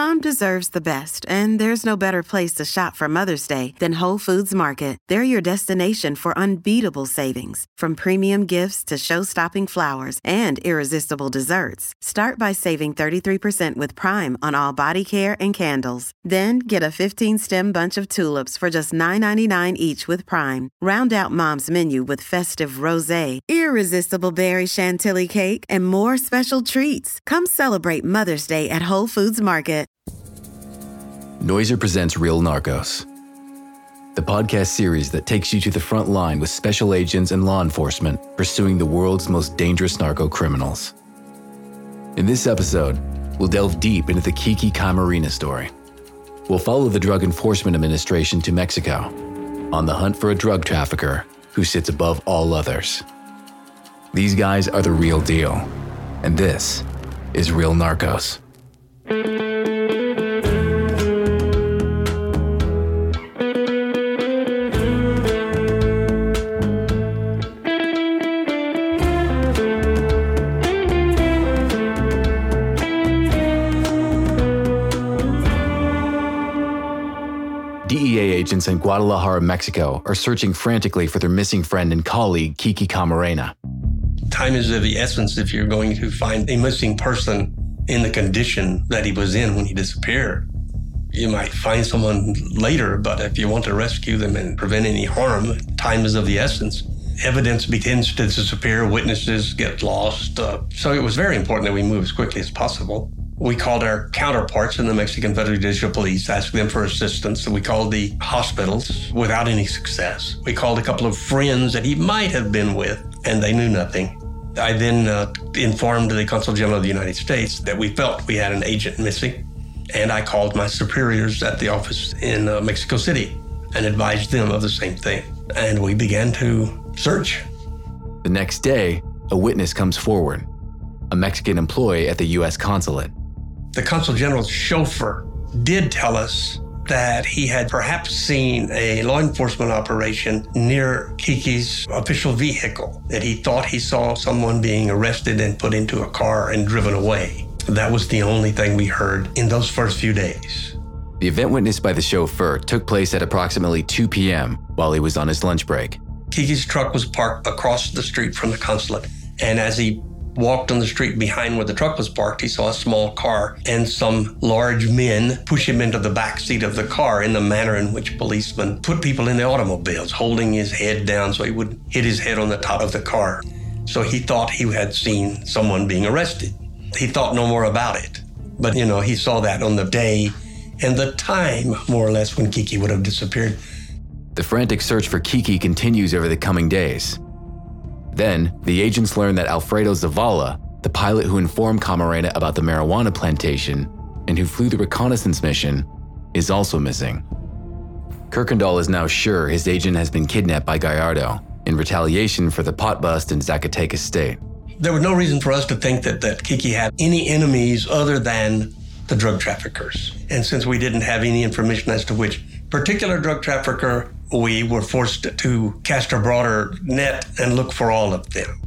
Mom deserves the best, and there's no better place to shop for Mother's Day than Whole Foods Market. They're your destination for unbeatable savings, from premium gifts to show-stopping flowers and irresistible desserts. Start by saving 33% with Prime on all body care and candles. Then get a 15-stem bunch of tulips for just $9.99 each with Prime. Round out Mom's menu with festive rosé, irresistible berry chantilly cake, and more special treats. Come celebrate Mother's Day at Whole Foods Market. Noiser presents Real Narcos, the podcast series that takes you to the front line with special agents and law enforcement pursuing the world's most dangerous narco criminals. In this episode, we'll delve deep into the Kiki Camarena story. We'll follow the Drug Enforcement Administration to Mexico on the hunt for a drug trafficker who sits above all others. These guys are the real deal, and this is Real Narcos. DEA agents in Guadalajara, Mexico are searching frantically for their missing friend and colleague, Kiki Camarena. Time is of the essence if you're going to find a missing person in the condition that he was in when he disappeared. You might find someone later, but if you want to rescue them and prevent any harm, time is of the essence. Evidence begins to disappear, witnesses get lost. So it was very important that we move as quickly as possible. We called our counterparts in the Mexican Federal Judicial Police, asked them for assistance. We called the hospitals without any success. We called a couple of friends that he might have been with, and they knew nothing. I then informed the Consul General of the United States that we felt we had an agent missing, and I called my superiors at the office in Mexico City and advised them of the same thing. And we began to search. The next day, a witness comes forward, a Mexican employee at the U.S. consulate. The Consul General's chauffeur did tell us that he had perhaps seen a law enforcement operation near Kiki's official vehicle, that he thought he saw someone being arrested and put into a car and driven away. That was the only thing we heard in those first few days. The event witnessed by the chauffeur took place at approximately 2 p.m. while he was on his lunch break. Kiki's truck was parked across the street from the consulate, and as he walked on the street behind where the truck was parked, he saw a small car and some large men push him into the back seat of the car in the manner in which policemen put people in the automobiles, holding his head down so he would hit his head on the top of the car. So he thought he had seen someone being arrested. He thought no more about it. But, he saw that on the day and the time, more or less, when Kiki would have disappeared. The frantic search for Kiki continues over the coming days. Then, the agents learn that Alfredo Zavala, the pilot who informed Camarena about the marijuana plantation and who flew the reconnaissance mission, is also missing. Kirkendall is now sure his agent has been kidnapped by Gallardo in retaliation for the pot bust in Zacatecas State. There was no reason for us to think that Kiki had any enemies other than the drug traffickers. And since we didn't have any information as to which particular drug trafficker, we were forced to cast a broader net and look for all of them.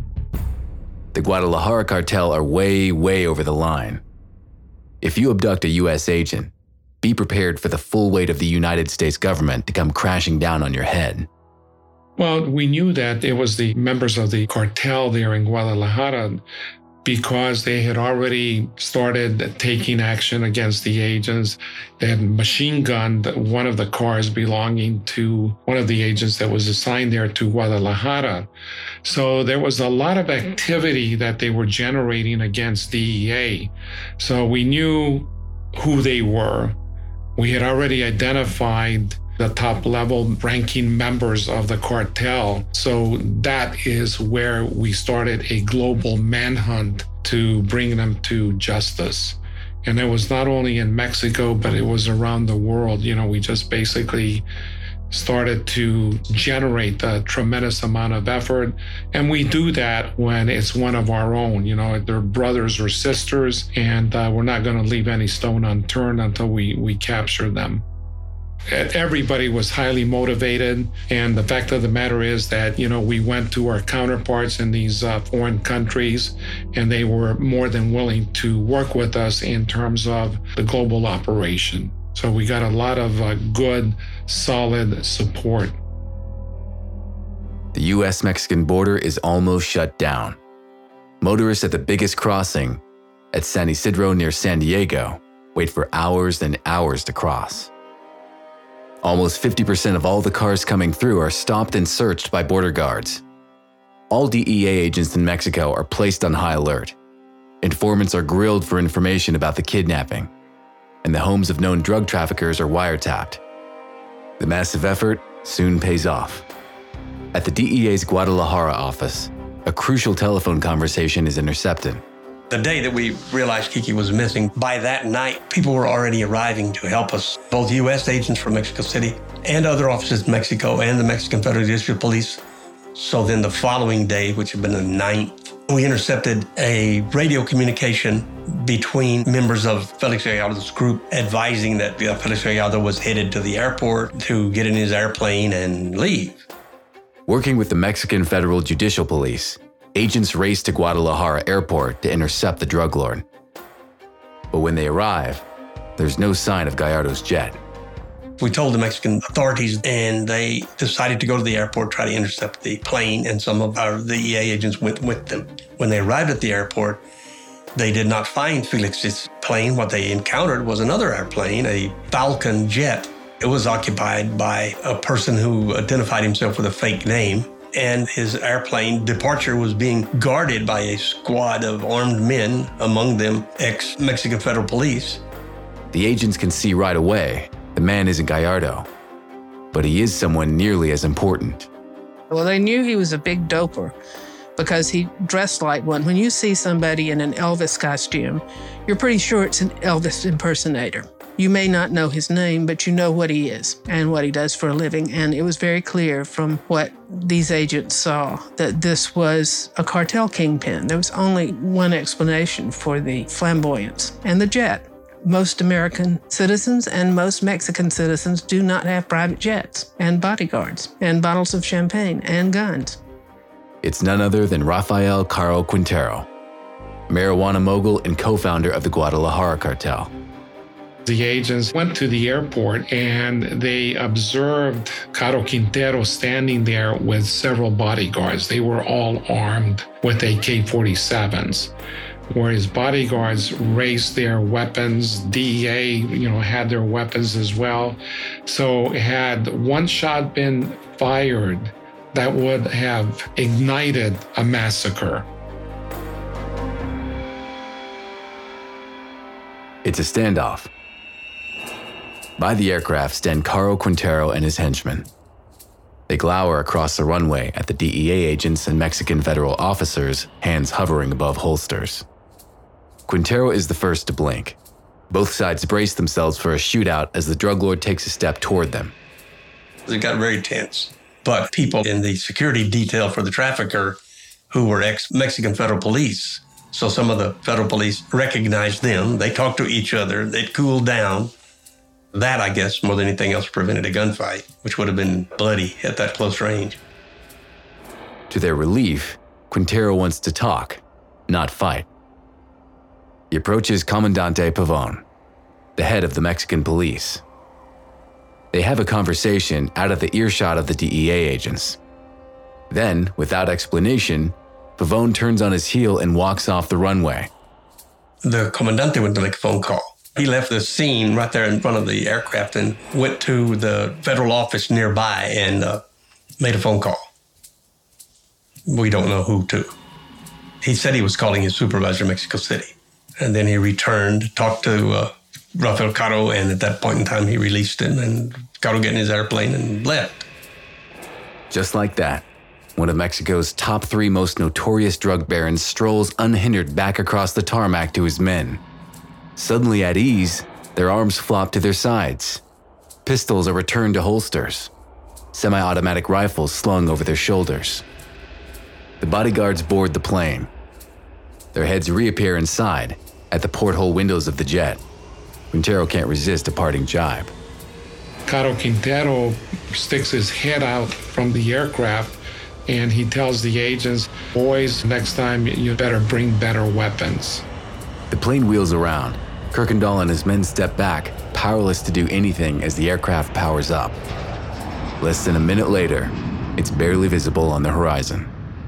The Guadalajara cartel are way, way over the line. If you abduct a U.S. agent, be prepared for the full weight of the United States government to come crashing down on your head. Well, we knew that it was the members of the cartel there in Guadalajara because they had already started taking action against the agents. They had machine gunned one of the cars belonging to one of the agents that was assigned there to Guadalajara. So there was a lot of activity that they were generating against DEA. So we knew who they were. We had already identified the top level ranking members of the cartel. So that is where we started a global manhunt to bring them to justice. And it was not only in Mexico, but it was around the world. We just basically started to generate a tremendous amount of effort. And we do that when it's one of our own, they're brothers or sisters, and we're not going to leave any stone unturned until we capture them. Everybody was highly motivated. And the fact of the matter is that, we went to our counterparts in these foreign countries, and they were more than willing to work with us in terms of the global operation. So we got a lot of good, solid support. The U.S.-Mexican border is almost shut down. Motorists at the biggest crossing, at San Isidro near San Diego, wait for hours and hours to cross. Almost 50% of all the cars coming through are stopped and searched by border guards. All DEA agents in Mexico are placed on high alert. Informants are grilled for information about the kidnapping, and the homes of known drug traffickers are wiretapped. The massive effort soon pays off. At the DEA's Guadalajara office, a crucial telephone conversation is intercepted. The day that we realized Kiki was missing, by that night, people were already arriving to help us. Both U.S. agents from Mexico City and other offices in Mexico and the Mexican Federal District Police. So then the following day, which had been the 9th, we intercepted a radio communication between members of Felix Gallardo's group advising that Felix Gallardo was headed to the airport to get in his airplane and leave. Working with the Mexican Federal Judicial Police, agents race to Guadalajara Airport to intercept the drug lord. But when they arrive, there's no sign of Gallardo's jet. We told the Mexican authorities, and they decided to go to the airport, try to intercept the plane, and some of our DEA agents went with them. When they arrived at the airport, they did not find Felix's plane. What they encountered was another airplane, a Falcon jet. It was occupied by a person who identified himself with a fake name, and his airplane departure was being guarded by a squad of armed men, among them ex-Mexican Federal Police. The agents can see right away the man isn't Gallardo, but he is someone nearly as important. Well, they knew he was a big doper because he dressed like one. When you see somebody in an Elvis costume, you're pretty sure it's an Elvis impersonator. You may not know his name, but you know what he is and what he does for a living. And it was very clear from what these agents saw that this was a cartel kingpin. There was only one explanation for the flamboyance and the jet. Most American citizens and most Mexican citizens do not have private jets and bodyguards and bottles of champagne and guns. It's none other than Rafael Caro Quintero, marijuana mogul and co-founder of the Guadalajara cartel. The agents went to the airport and they observed Caro Quintero standing there with several bodyguards. They were all armed with AK-47s. Where his bodyguards raised their weapons. DEA, had their weapons as well. So had one shot been fired, that would have ignited a massacre. It's a standoff. By the aircraft stand Caro Quintero and his henchmen. They glower across the runway at the DEA agents and Mexican federal officers, hands hovering above holsters. Quintero is the first to blink. Both sides brace themselves for a shootout as the drug lord takes a step toward them. It got very tense. But people in the security detail for the trafficker who were ex-Mexican Federal Police, so some of the Federal Police recognized them. They talked to each other. They'd cooled down. That, I guess, more than anything else, prevented a gunfight, which would have been bloody at that close range. To their relief, Quintero wants to talk, not fight. He approaches Comandante Pavon, the head of the Mexican police. They have a conversation out of the earshot of the DEA agents. Then, without explanation, Pavon turns on his heel and walks off the runway. The Comandante went to make a phone call. He left the scene right there in front of the aircraft and went to the federal office nearby and made a phone call. We don't know who to. He said he was calling his supervisor in Mexico City. And then he returned, talked to Rafael Caro, and at that point in time, he released him, and Caro got in his airplane and left. Just like that, one of Mexico's top 3 most notorious drug barons strolls unhindered back across the tarmac to his men. Suddenly at ease, their arms flop to their sides. Pistols are returned to holsters. Semi-automatic rifles slung over their shoulders. The bodyguards board the plane. Their heads reappear inside, at the porthole windows of the jet. Quintero can't resist a parting jibe. Caro Quintero sticks his head out from the aircraft and he tells the agents, boys, next time you better bring better weapons. The plane wheels around. Kuykendall and his men step back, powerless to do anything as the aircraft powers up. Less than a minute later, it's barely visible on the horizon.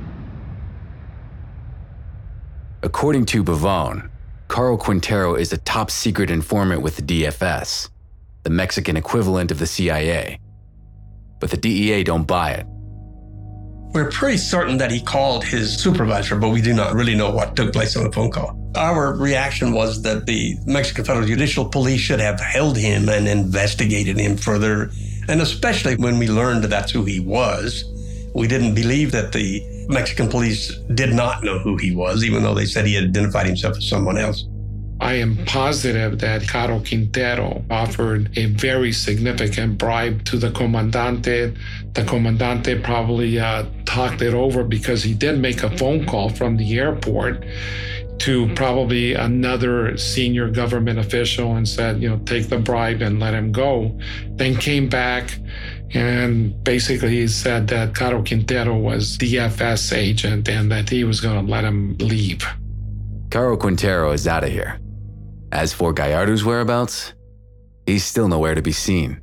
According to Pavone, Caro Quintero is a top-secret informant with the DFS, the Mexican equivalent of the CIA. But the DEA don't buy it. We're pretty certain that he called his supervisor, but we do not really know what took place on the phone call. Our reaction was that the Mexican Federal Judicial Police should have held him and investigated him further. And especially when we learned that that's who he was, we didn't believe that the Mexican police did not know who he was, even though they said he identified himself as someone else. I am positive that Caro Quintero offered a very significant bribe to the comandante. The comandante probably talked it over because he did make a phone call from the airport to probably another senior government official and said, take the bribe and let him go. Then came back and basically said that Caro Quintero was DFS agent and that he was going to let him leave. Caro Quintero is out of here. As for Gallardo's whereabouts, he's still nowhere to be seen.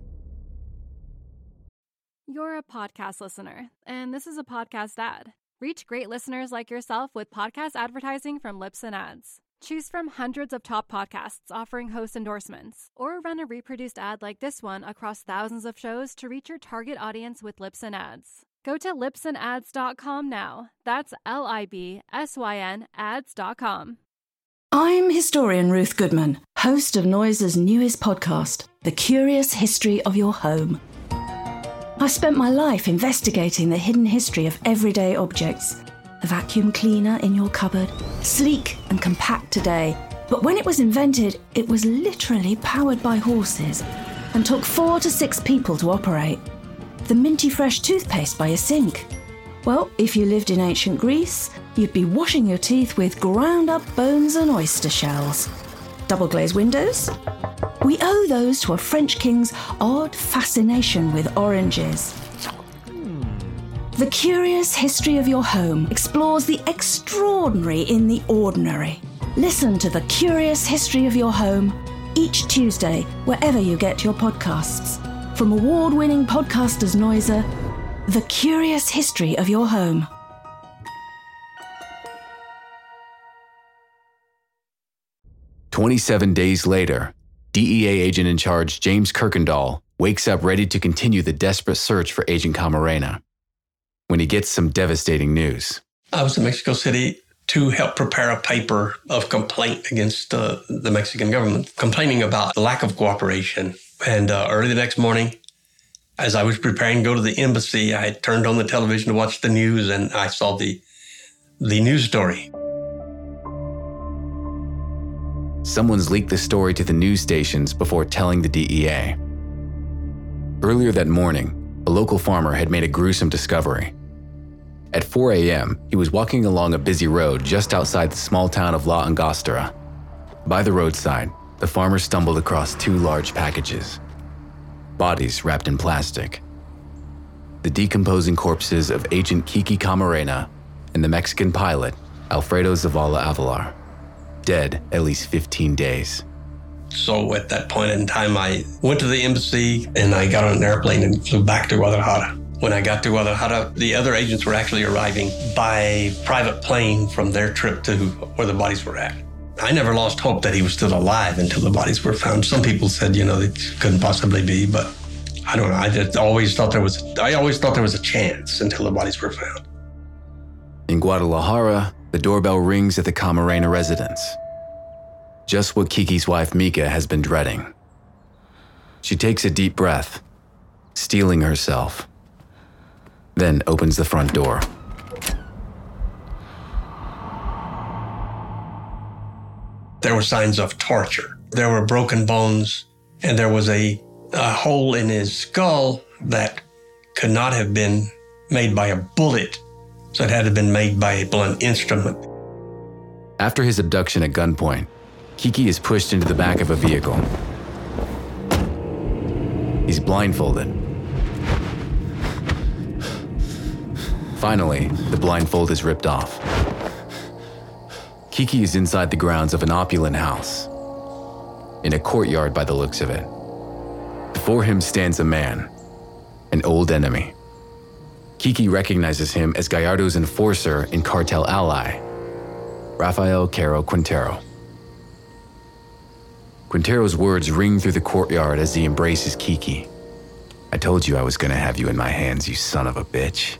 You're a podcast listener, and this is a podcast ad. Reach great listeners like yourself with podcast advertising from Libsyn Ads. Choose from hundreds of top podcasts offering host endorsements, or run a reproduced ad like this one across thousands of shows to reach your target audience with Libsyn Ads. Go to libsynads.com now. That's LIBSYN ads.com. I'm historian Ruth Goodman, host of Noiser's newest podcast, The Curious History of Your Home. I've spent my life investigating the hidden history of everyday objects. The vacuum cleaner in your cupboard, sleek and compact today, but when it was invented, it was literally powered by horses and took 4 to 6 people to operate. The minty fresh toothpaste by your sink. Well, if you lived in ancient Greece, you'd be washing your teeth with ground-up bones and oyster shells. Double-glazed windows? We owe those to a French king's odd fascination with oranges. The Curious History of Your Home explores the extraordinary in the ordinary. Listen to The Curious History of Your Home each Tuesday, wherever you get your podcasts. From award-winning podcasters Noiser, The Curious History of Your Home. "27 days later, DEA agent in charge James Kuykendall wakes up ready to continue the desperate search for Agent Camarena when he gets some devastating news. I was in Mexico City to help prepare a paper of complaint against the Mexican government, complaining about the lack of cooperation. And early the next morning, as I was preparing to go to the embassy, I had turned on the television to watch the news, and I saw the news story. Someone's leaked the story to the news stations before telling the DEA. Earlier that morning, a local farmer had made a gruesome discovery. At 4 a.m., he was walking along a busy road just outside the small town of La Angostura. By the roadside, the farmer stumbled across 2 large packages. Bodies wrapped in plastic. The decomposing corpses of Agent Kiki Camarena and the Mexican pilot, Alfredo Zavala Avalar, dead at least 15 days. So at that point in time, I went to the embassy and I got on an airplane and flew back to Guadalajara. When I got to Guadalajara, the other agents were actually arriving by private plane from their trip to where the bodies were at. I never lost hope that he was still alive until the bodies were found. Some people said, it couldn't possibly be, but I don't know. I always thought there was a chance until the bodies were found. In Guadalajara, the doorbell rings at the Camarena residence. Just what Kiki's wife Mika has been dreading. She takes a deep breath, steeling herself, then opens the front door. There were signs of torture. There were broken bones, and there was a hole in his skull that could not have been made by a bullet, so it had to have been made by a blunt instrument. After his abduction at gunpoint, Kiki is pushed into the back of a vehicle. He's blindfolded. Finally, the blindfold is ripped off. Kiki is inside the grounds of an opulent house, in a courtyard by the looks of it. Before him stands a man, an old enemy. Kiki recognizes him as Gallardo's enforcer and cartel ally, Rafael Caro Quintero. Quintero's words ring through the courtyard as he embraces Kiki. "I told you I was gonna have you in my hands, you son of a bitch."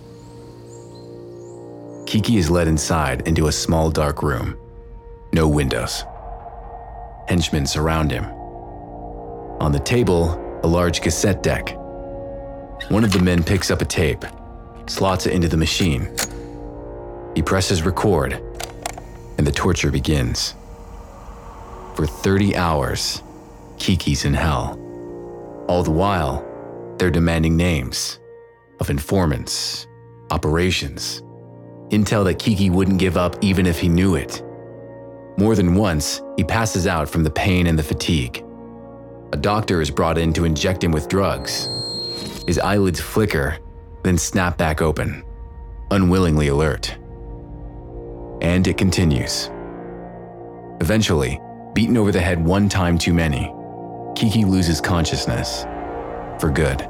Kiki is led inside into a small dark room. No windows. Henchmen surround him. On the table, a large cassette deck. One of the men picks up a tape, slots it into the machine. He presses record, and the torture begins. For 30 hours, Kiki's in hell. All the while, they're demanding names of informants, operations, intel that Kiki wouldn't give up even if he knew it. More than once, he passes out from the pain and the fatigue. A doctor is brought in to inject him with drugs. His eyelids flicker, then snap back open, unwillingly alert. And it continues. Eventually, beaten over the head one time too many, Kiki loses consciousness for good.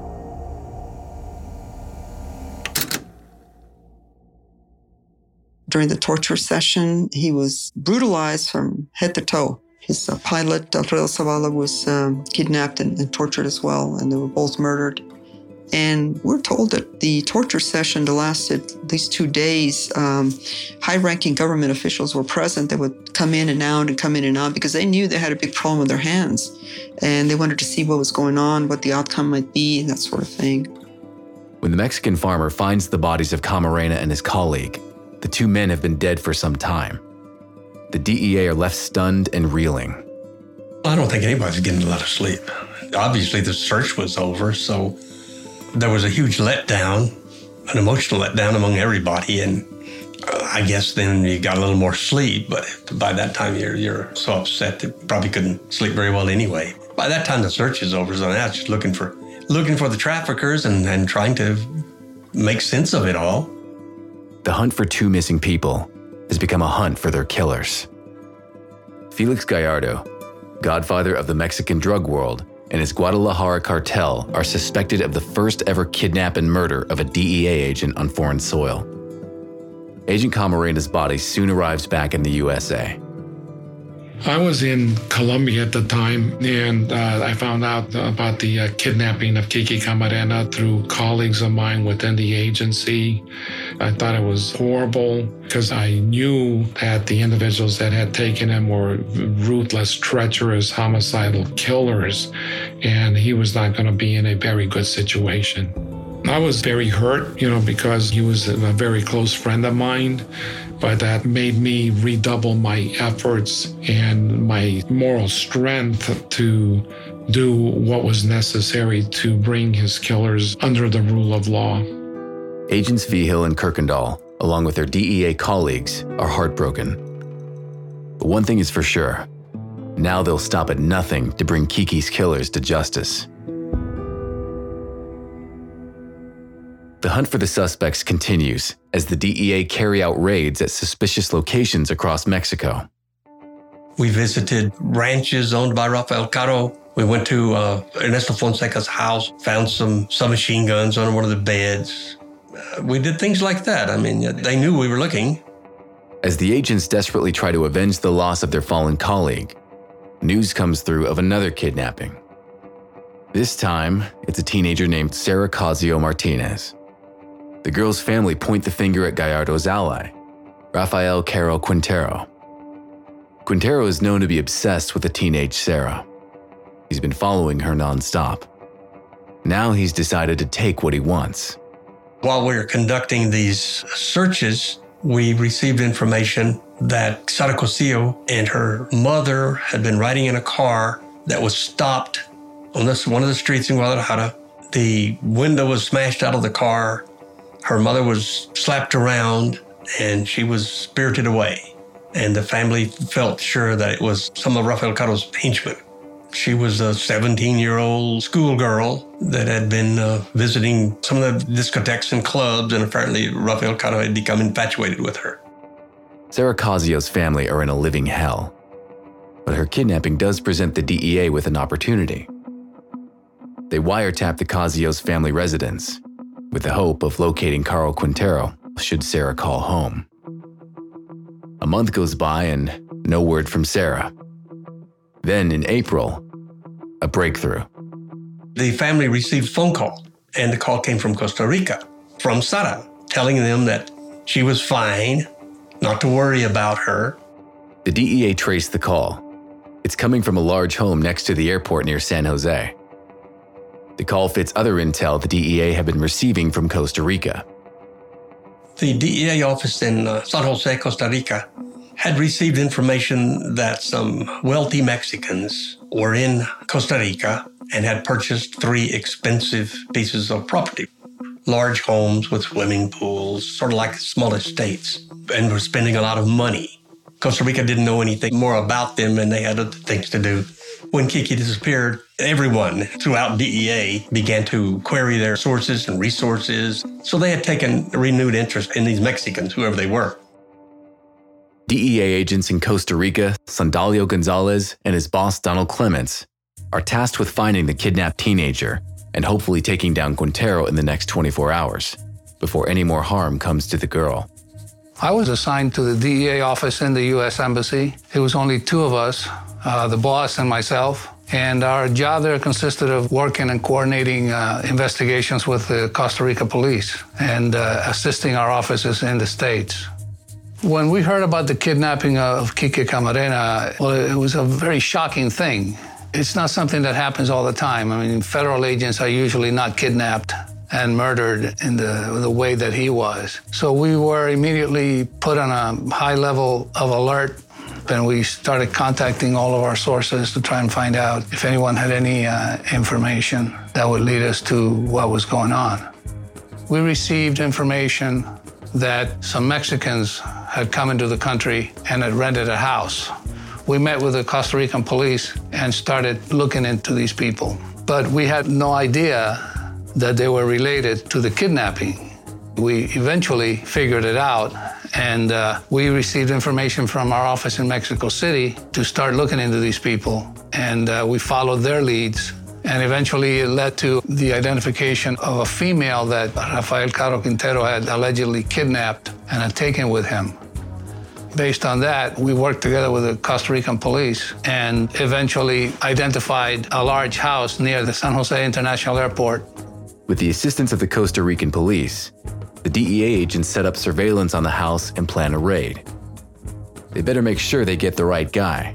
During the torture session, he was brutalized from head to toe. His pilot, Alfredo Zavala, was kidnapped and tortured as well, and they were both murdered. And we're told that the torture session lasted at least 2 days. High-ranking government officials were present. They would come in and out because they knew they had a big problem on their hands. And they wanted to see what was going on, what the outcome might be, and that sort of thing. When the Mexican farmer finds the bodies of Camarena and his colleague, the two men have been dead for some time. The DEA are left stunned and reeling. I don't think anybody's getting a lot of sleep. Obviously, the search was over, so there was a huge letdown, an emotional letdown among everybody, and I guess then you got a little more sleep, but by that time you're so upset that you probably couldn't sleep very well anyway. By that time the search is over, so now it's just looking for the traffickers and trying to make sense of it all. The hunt for two missing people has become a hunt for their killers. Felix Gallardo, godfather of the Mexican drug world, and his Guadalajara cartel are suspected of the first ever kidnap and murder of a DEA agent on foreign soil. Agent Camarena's body soon arrives back in the USA. I was in Colombia at the time, and I found out about the kidnapping of Kiki Camarena through colleagues of mine within the agency. I thought it was horrible because I knew that the individuals that had taken him were ruthless, treacherous, homicidal killers, and he was not going to be in a very good situation. I was very hurt, because he was a very close friend of mine, but that made me redouble my efforts and my moral strength to do what was necessary to bring his killers under the rule of law. Agents Vigil and Kirkendall, along with their DEA colleagues, are heartbroken. But one thing is for sure, now they'll stop at nothing to bring Kiki's killers to justice. The hunt for the suspects continues as the DEA carry out raids at suspicious locations across Mexico. We visited ranches owned by Rafael Caro. We went to Ernesto Fonseca's house, found some submachine guns on one of the beds. We did things like that. They knew we were looking. As the agents desperately try to avenge the loss of their fallen colleague, news comes through of another kidnapping. This time, it's a teenager named Sarah Cosio Martinez. The girl's family point the finger at Gallardo's ally, Rafael Caro Quintero. Quintero is known to be obsessed with the teenage Sarah. He's been following her nonstop. Now he's decided to take what he wants. While we were conducting these searches, we received information that Sara Cosio and her mother had been riding in a car that was stopped on one of the streets in Guadalajara. The window was smashed out of the car. Her mother was slapped around and she was spirited away. And the family felt sure that it was some of Rafael Caro's henchmen. She was a 17-year-old schoolgirl that had been visiting some of the discotheques and clubs, and apparently Rafael Caro had become infatuated with her. Sarah Casio's family are in a living hell, but her kidnapping does present the DEA with an opportunity. They wiretap the Casio's family residence, with the hope of locating Caro Quintero should Sarah call home. A month goes by and no word from Sarah. Then in April, a breakthrough. The family received a phone call, and the call came from Costa Rica, from Sara, telling them that she was fine, not to worry about her. The DEA traced the call. It's coming from a large home next to the airport near San Jose. The call fits other intel the DEA had been receiving from Costa Rica. The DEA office in San Jose, Costa Rica, had received information that some wealthy Mexicans were in Costa Rica and had purchased 3 expensive pieces of property. Large homes with swimming pools, sort of like small estates, and were spending a lot of money. Costa Rica didn't know anything more about them, and they had other things to do. When Kiki disappeared, everyone throughout DEA began to query their sources and resources, so they had taken a renewed interest in these Mexicans, whoever they were. DEA agents in Costa Rica, Sandalio Gonzalez and his boss Donald Clements, are tasked with finding the kidnapped teenager and hopefully taking down Quintero in the next 24 hours, before any more harm comes to the girl. I was assigned to the DEA office in the U.S. Embassy. It was only 2 of us, the boss and myself. And our job there consisted of working and coordinating investigations with the Costa Rica police and assisting our offices in the States. When we heard about the kidnapping of Kiki Camarena, well, it was a very shocking thing. It's not something that happens all the time. I mean, federal agents are usually not kidnapped and murdered in the way that he was. So we were immediately put on a high level of alert, and we started contacting all of our sources to try and find out if anyone had any information that would lead us to what was going on. We received information that some Mexicans had come into the country and had rented a house. We met with the Costa Rican police and started looking into these people. But we had no idea that they were related to the kidnapping. We eventually figured it out, and we received information from our office in Mexico City to start looking into these people. And we followed their leads. And eventually it led to the identification of a female that Rafael Caro Quintero had allegedly kidnapped and had taken with him. Based on that, we worked together with the Costa Rican police and eventually identified a large house near the San Jose International Airport. With the assistance of the Costa Rican police, the DEA agents set up surveillance on the house and plan a raid. They better make sure they get the right guy.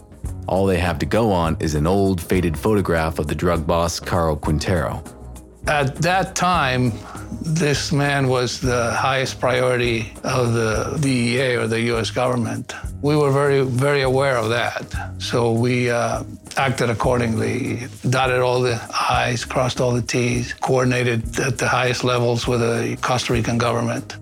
All they have to go on is an old, faded photograph of the drug boss, Caro Quintero. At that time, this man was the highest priority of the DEA or the U.S. government. We were very, very aware of that. So we acted accordingly, dotted all the I's, crossed all the T's, coordinated at the highest levels with the Costa Rican government.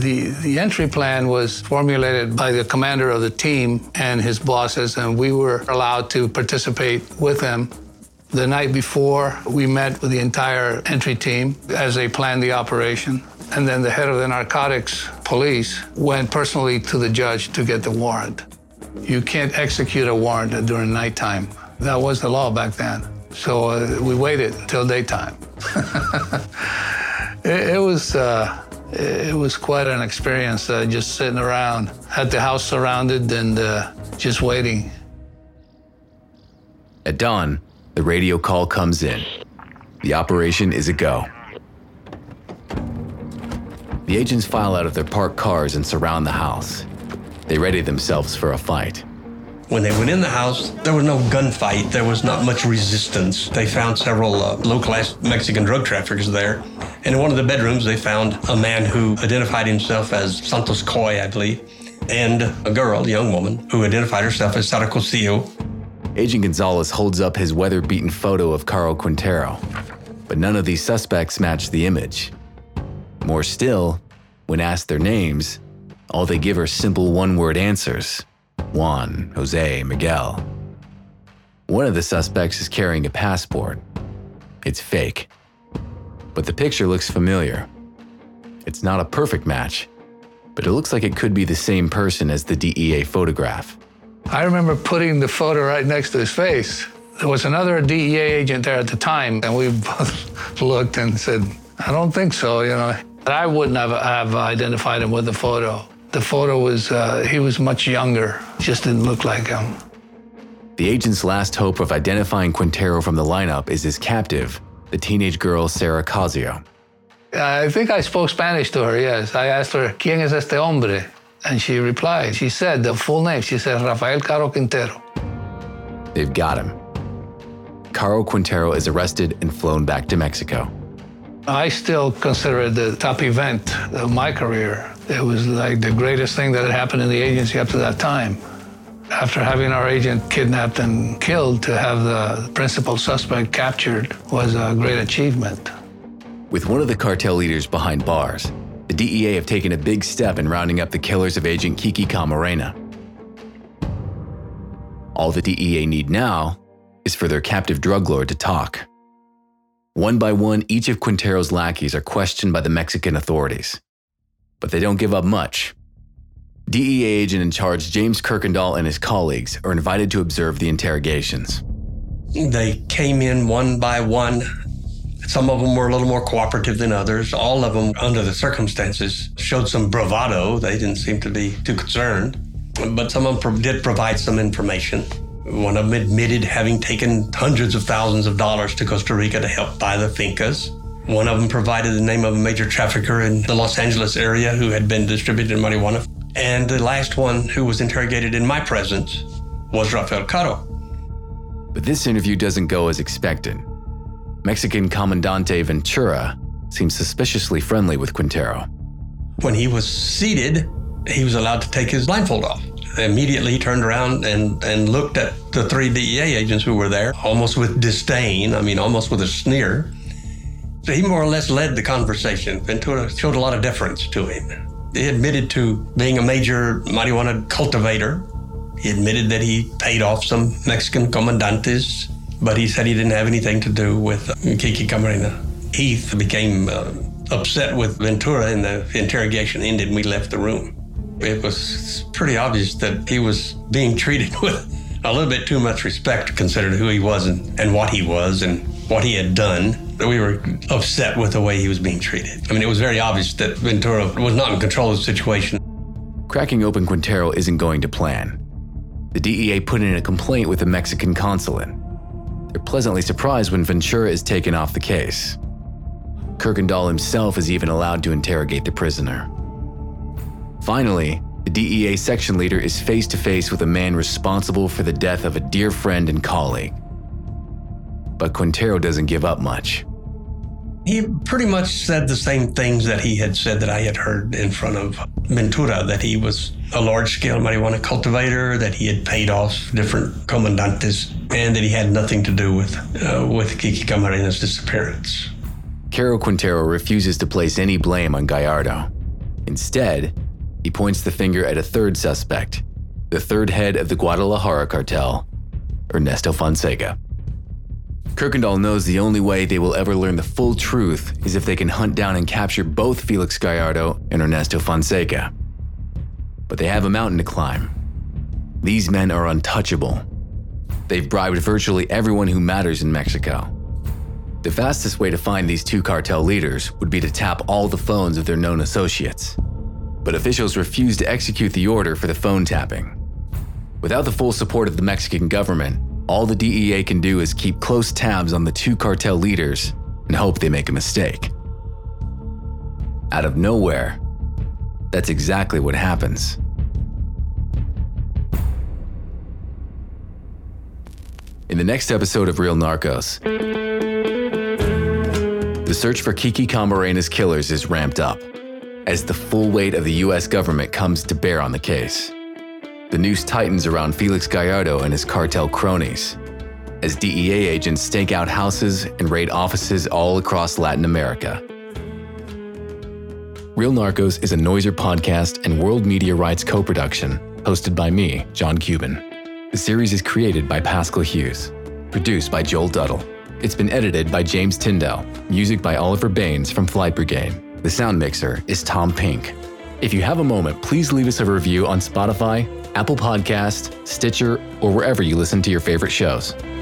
The entry plan was formulated by the commander of the team and his bosses, and we were allowed to participate with them. The night before, we met with the entire entry team as they planned the operation. And then the head of the narcotics police went personally to the judge to get the warrant. You can't execute a warrant during nighttime. That was the law back then. So we waited till daytime. It was quite an experience, just sitting around, had the house surrounded and just waiting. At dawn, the radio call comes in. The operation is a go. The agents file out of their parked cars and surround the house. They ready themselves for a fight. When they went in the house, there was no gunfight. There was not much resistance. They found several low-class Mexican drug traffickers there. And in one of the bedrooms, they found a man who identified himself as Santos Coy, I believe, and a girl, a young woman, who identified herself as Sara Cosillo. Agent Gonzalez holds up his weather-beaten photo of Caro Quintero, but none of these suspects match the image. More still, when asked their names, all they give are simple one-word answers. Juan, Jose, Miguel. One of the suspects is carrying a passport. It's fake. But the picture looks familiar. It's not a perfect match, but it looks like it could be the same person as the DEA photograph. I remember putting the photo right next to his face. There was another DEA agent there at the time, and we both looked and said, I don't think so, I wouldn't have identified him with the photo. The photo was, he was much younger, just didn't look like him. The agent's last hope of identifying Quintero from the lineup is his captive, the teenage girl Sarah Casio. I think I spoke Spanish to her, yes. I asked her, ¿Quién es este hombre? And she replied, she said the full name, she said, Rafael Caro Quintero. They've got him. Caro Quintero is arrested and flown back to Mexico. I still consider it the top event of my career. It was like the greatest thing that had happened in the agency up to that time. After having our agent kidnapped and killed, to have the principal suspect captured was a great achievement. With one of the cartel leaders behind bars, the DEA have taken a big step in rounding up the killers of Agent Kiki Camarena. All the DEA need now is for their captive drug lord to talk. One by one, each of Quintero's lackeys are questioned by the Mexican authorities. But they don't give up much. DEA agent in charge James Kuykendall and his colleagues are invited to observe the interrogations. They came in one by one. Some of them were a little more cooperative than others. All of them, under the circumstances, showed some bravado. They didn't seem to be too concerned. But some of them did provide some information. One of them admitted having taken hundreds of thousands of dollars to Costa Rica to help buy the fincas. One of them provided the name of a major trafficker in the Los Angeles area who had been distributing marijuana. And the last one who was interrogated in my presence was Rafael Caro. But this interview doesn't go as expected. Mexican Comandante Ventura seems suspiciously friendly with Quintero. When he was seated, he was allowed to take his blindfold off. Immediately he turned around and looked at the three DEA agents who were there, almost with disdain, almost with a sneer. So he more or less led the conversation. Ventura showed a lot of deference to him. He admitted to being a major marijuana cultivator. He admitted that he paid off some Mexican comandantes, but he said he didn't have anything to do with Kiki Camarena. Heath became upset with Ventura, and the interrogation ended and we left the room. It was pretty obvious that he was being treated with a little bit too much respect, considered who he was and what he was and what he had done. We were upset with the way he was being treated. It was very obvious that Ventura was not in control of the situation. Cracking open Quintero isn't going to plan. The DEA put in a complaint with the Mexican consulate. They're pleasantly surprised when Ventura is taken off the case. Kuykendall himself is even allowed to interrogate the prisoner. Finally, the DEA section leader is face to face with a man responsible for the death of a dear friend and colleague. But Quintero doesn't give up much. He pretty much said the same things that he had said that I had heard in front of Ventura, that he was a large-scale marijuana cultivator, that he had paid off different comandantes, and that he had nothing to do with Kiki Camarena's disappearance. Caro Quintero refuses to place any blame on Gallardo. Instead, he points the finger at a third suspect, the third head of the Guadalajara cartel, Ernesto Fonseca. Kuykendall knows the only way they will ever learn the full truth is if they can hunt down and capture both Felix Gallardo and Ernesto Fonseca. But they have a mountain to climb. These men are untouchable. They've bribed virtually everyone who matters in Mexico. The fastest way to find these two cartel leaders would be to tap all the phones of their known associates. But officials refuse to execute the order for the phone tapping. Without the full support of the Mexican government, all the DEA can do is keep close tabs on the two cartel leaders and hope they make a mistake. Out of nowhere, that's exactly what happens. In the next episode of Real Narcos, the search for Kiki Camarena's killers is ramped up as the full weight of the US government comes to bear on the case. The noose tightens around Felix Gallardo and his cartel cronies as DEA agents stake out houses and raid offices all across Latin America. Real Narcos is a Noiser podcast and World Media Rights co-production, hosted by me, John Cuban. The series is created by Pascal Hughes. Produced by Joel Duddle. It's been edited by James Tyndall. Music by Oliver Baines from Flight Brigade. The sound mixer is Tom Pink. If you have a moment, please leave us a review on Spotify, Apple Podcasts, Stitcher, or wherever you listen to your favorite shows.